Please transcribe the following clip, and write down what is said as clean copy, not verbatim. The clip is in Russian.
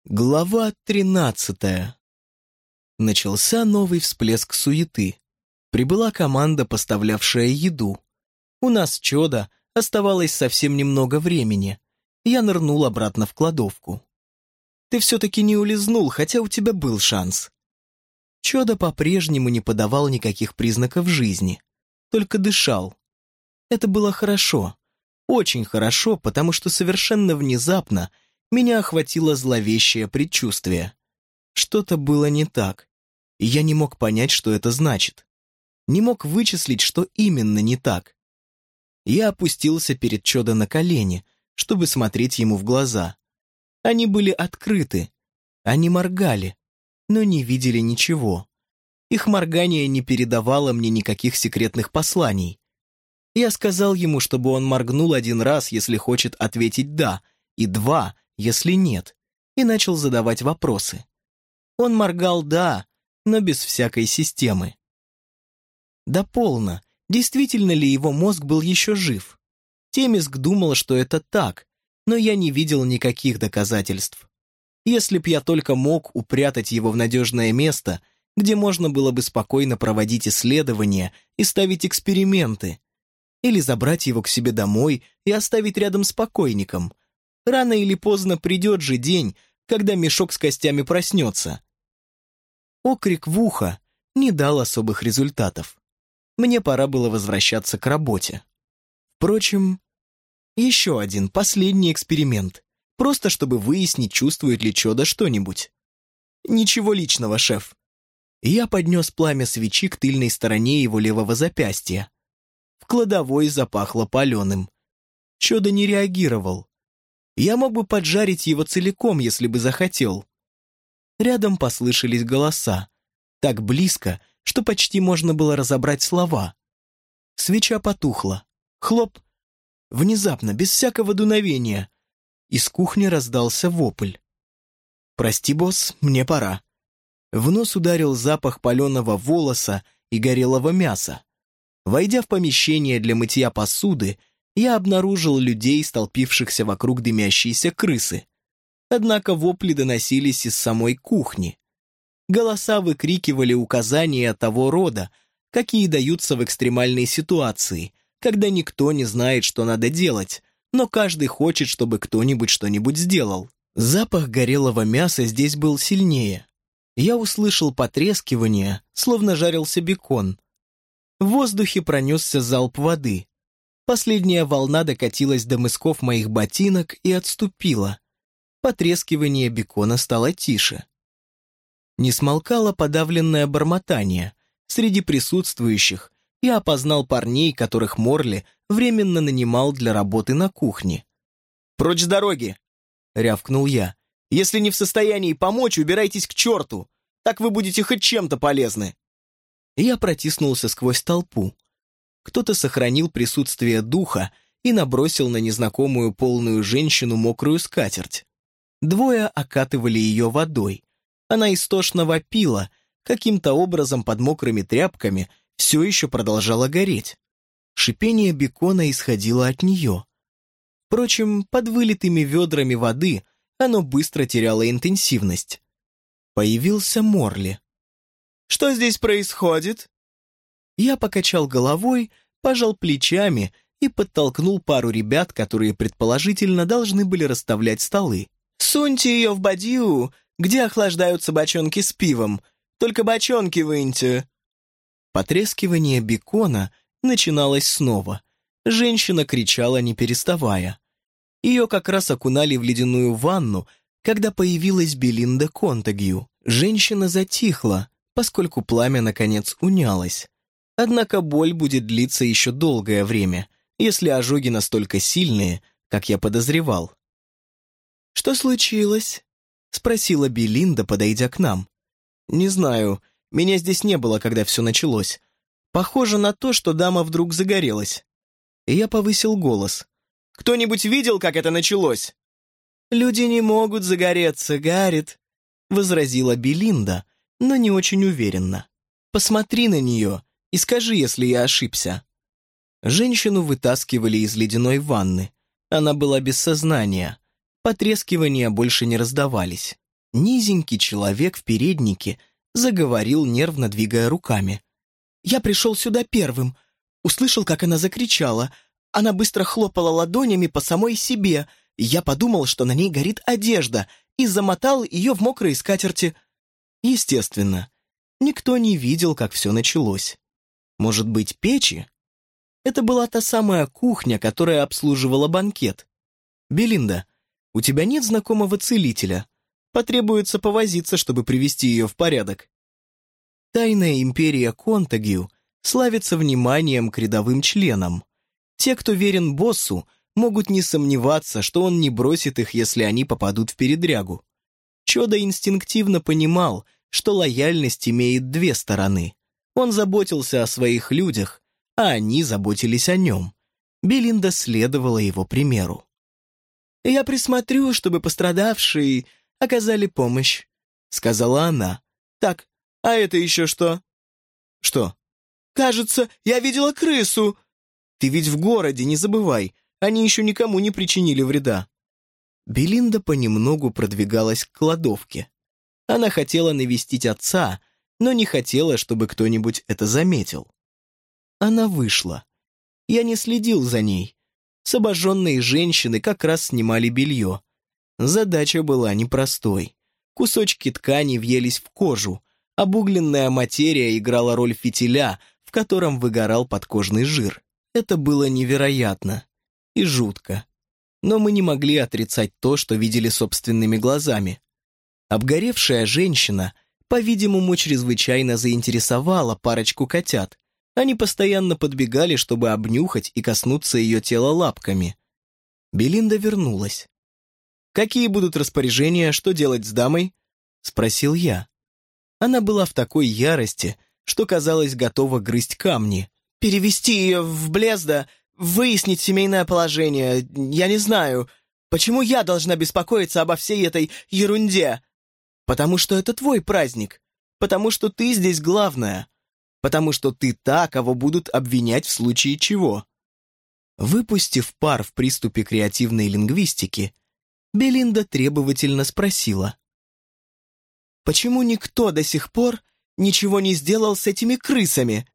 Глава 13. Начался новый всплеск суеты. Прибыла команда, поставлявшая еду. У нас чудо, оставалось совсем немного времени. Я нырнул обратно в кладовку. Ты все-таки не улизнул, хотя у тебя был шанс. Чудо по-прежнему не подавал никаких признаков жизни, только дышал. Это было хорошо, очень хорошо, потому что совершенно внезапно меня охватило зловещее предчувствие. Что-то было не так, и я не мог понять, что это значит. Не мог вычислить, что именно не так. Я опустился перед Чодо на колени, чтобы смотреть ему в глаза. Они были открыты, они моргали, но не видели ничего. Их моргание не передавало мне никаких секретных посланий. Я сказал ему, чтобы он моргнул 1 раз, если хочет ответить «да», и 2, если нет, и начал задавать вопросы. Он моргал «да», но без всякой системы. Да полно, действительно ли его мозг был еще жив? Темиск думал, что это так, но я не видел никаких доказательств. Если б я только мог упрятать его в надежное место, где можно было бы спокойно проводить исследования и ставить эксперименты, или забрать его к себе домой и оставить рядом с покойником. Рано или поздно придет же день, когда мешок с костями проснется. Окрик в ухо не дал особых результатов. Мне пора было возвращаться к работе. Впрочем, еще один, последний эксперимент, просто чтобы выяснить, чувствует ли Чодо что-нибудь. Ничего личного, шеф. Я поднес пламя свечи к тыльной стороне его левого запястья. В кладовой запахло паленым. Чодо не реагировал. Я мог бы поджарить его целиком, если бы захотел. Рядом послышались голоса. Так близко, что почти можно было разобрать слова. Свеча потухла. Хлоп. Внезапно, без всякого дуновения. Из кухни раздался вопль. «Прости, босс, мне пора». В нос ударил запах паленого волоса и горелого мяса. Войдя в помещение для мытья посуды, я обнаружил людей, столпившихся вокруг дымящейся крысы. Однако вопли доносились из самой кухни. Голоса выкрикивали указания того рода, какие даются в экстремальной ситуации, когда никто не знает, что надо делать, но каждый хочет, чтобы кто-нибудь что-нибудь сделал. Запах горелого мяса здесь был сильнее. Я услышал потрескивание, словно жарился бекон. В воздухе пронесся залп воды. Последняя волна докатилась до мысков моих ботинок и отступила. Потрескивание бекона стало тише. Не смолкало подавленное бормотание. Среди присутствующих я опознал парней, которых Морли временно нанимал для работы на кухне. «Прочь с дороги!» — рявкнул я. «Если не в состоянии помочь, убирайтесь к черту! Так вы будете хоть чем-то полезны!» Я протиснулся сквозь толпу. Кто-то сохранил присутствие духа и набросил на незнакомую полную женщину мокрую скатерть. 2 окатывали ее водой. Она истошно вопила, каким-то образом под мокрыми тряпками все еще продолжала гореть. Шипение бекона исходило от нее. Впрочем, под вылитыми ведрами воды оно быстро теряло интенсивность. Появился Морли. «Что здесь происходит?» Я покачал головой, пожал плечами и подтолкнул пару ребят, которые предположительно должны были расставлять столы. «Суньте ее в бадью, где охлаждаются бочонки с пивом. Только бочонки выньте». Потрескивание бекона начиналось снова. Женщина кричала, не переставая. Ее как раз окунали в ледяную ванну, когда появилась Белинда Контагью. Женщина затихла, поскольку пламя, наконец, унялось. Однако боль будет длиться еще долгое время, если ожоги настолько сильные, как я подозревал. «Что случилось?» — спросила Белинда, подойдя к нам. «Не знаю, меня здесь не было, когда все началось. Похоже на то, что дама вдруг загорелась». И я повысил голос. «Кто-нибудь видел, как это началось?» «Люди не могут загореться, Гаррит», — возразила Белинда, но не очень уверенно. «Посмотри на нее и скажи, если я ошибся». Женщину вытаскивали из ледяной ванны. Она была без сознания. Потрескивания больше не раздавались. Низенький человек в переднике заговорил, нервно двигая руками. «Я пришел сюда первым. Услышал, как она закричала. Она быстро хлопала ладонями по самой себе. Я подумал, что на ней горит одежда, и замотал ее в мокрые скатерти». Естественно, никто не видел, как все началось. Может быть, печи? Это была та самая кухня, которая обслуживала банкет. «Белинда, у тебя нет знакомого целителя? Потребуется повозиться, чтобы привести ее в порядок». Тайная империя Контагью славится вниманием к рядовым членам. Те, кто верен боссу, могут не сомневаться, что он не бросит их, если они попадут в передрягу. Чодо инстинктивно понимал, что лояльность имеет две стороны. Он заботился о своих людях, а они заботились о нем. Белинда следовала его примеру. «Я присмотрю, чтобы пострадавшие оказали помощь», — сказала она. «Так, а это еще что?» «Что?» «Кажется, я видела крысу!» «Ты ведь в городе, не забывай, они еще никому не причинили вреда». Белинда понемногу продвигалась к кладовке. Она хотела навестить отца, но не хотела, чтобы кто-нибудь это заметил. Она вышла. Я не следил за ней. С обожженной женщины как раз снимали белье. Задача была непростой. Кусочки ткани въелись в кожу, обугленная материя играла роль фитиля, в котором выгорал подкожный жир. Это было невероятно и жутко. Но мы не могли отрицать то, что видели собственными глазами. Обгоревшая женщина, по-видимому, чрезвычайно заинтересовала парочку котят. Они постоянно подбегали, чтобы обнюхать и коснуться ее тела лапками. Белинда вернулась. «Какие будут распоряжения, что делать с дамой?» — спросил я. Она была в такой ярости, что, казалось, готова грызть камни. «Перевести ее в Блезда, выяснить семейное положение, я не знаю. Почему я должна беспокоиться обо всей этой ерунде? Потому что это твой праздник, потому что ты здесь главная, потому что ты та, кого будут обвинять в случае чего». Выпустив пар в приступе креативной лингвистики, Белинда требовательно спросила: «Почему никто до сих пор ничего не сделал с этими крысами?»